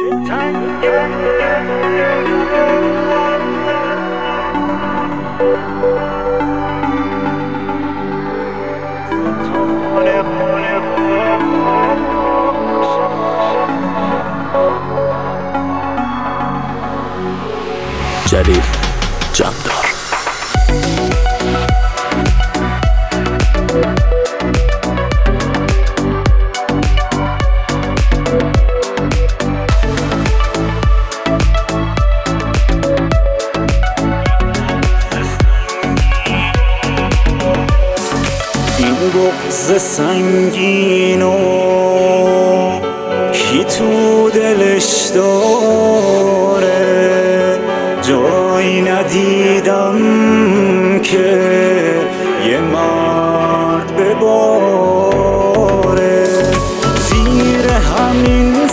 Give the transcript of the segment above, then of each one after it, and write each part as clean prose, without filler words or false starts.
جلیل جمدار. این بغض سنگینو کی تو دلش داره؟ جایی ندیدم که یه مرد بباره. زیر همین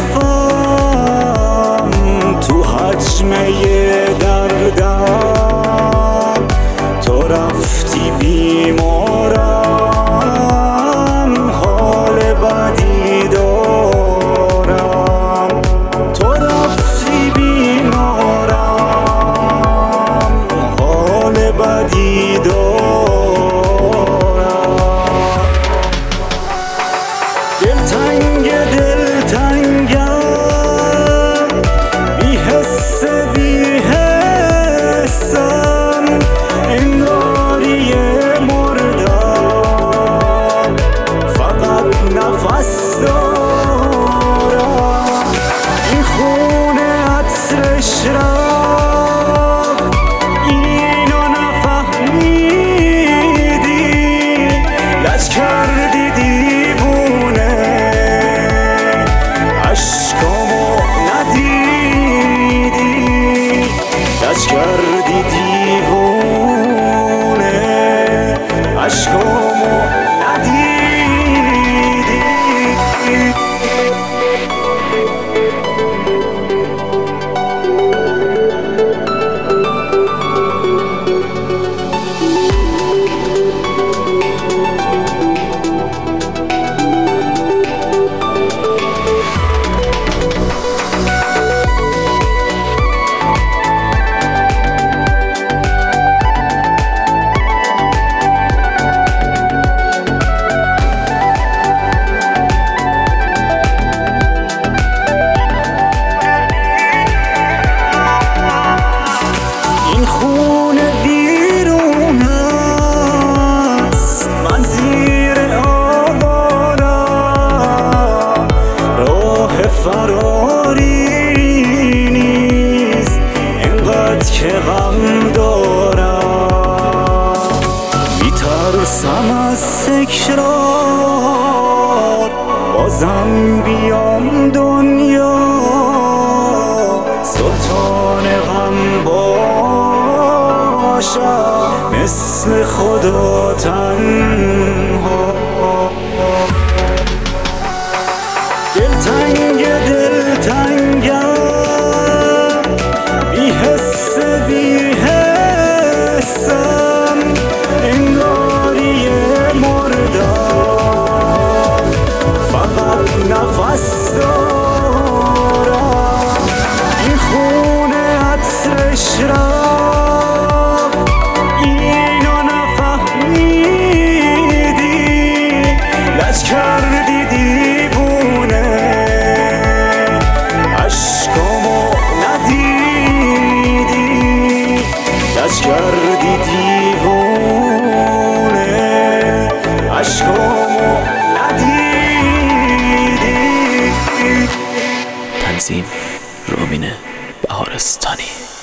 سقفم تو حجمه دردم تو رفتی بیمارم، حال بدی دارم. تو رفتی بیمارم، حال بدی دارم. دلتنگم، بی حس بی حسم، انگاری مردم، فقط نفس دارم. این خونه عطرش رفت، اینو نفهمیدی، لج کردی دیوونه، عشقامو ندیدی، لج کردی دیوونه، عشقامو ندیدی. این خونه ویرون است، من زیر آوارم، راه فراری نیست، اینقدر که غم دارم. میترسم از تکرار، بازم بیام دنیا، سلطان غم باشم، مثل خدا تنها. دلتنگم، بی حس بی حسم، انگاری مردم، فقط نفس دارم. این خونه عطرش رفت، اینو نفهمیدی، لج کردی دیوونه، عشقامو ندیدی، لج کردی دیوونه، عشقامو ندیدی. تنظیم رومین بهارستانی.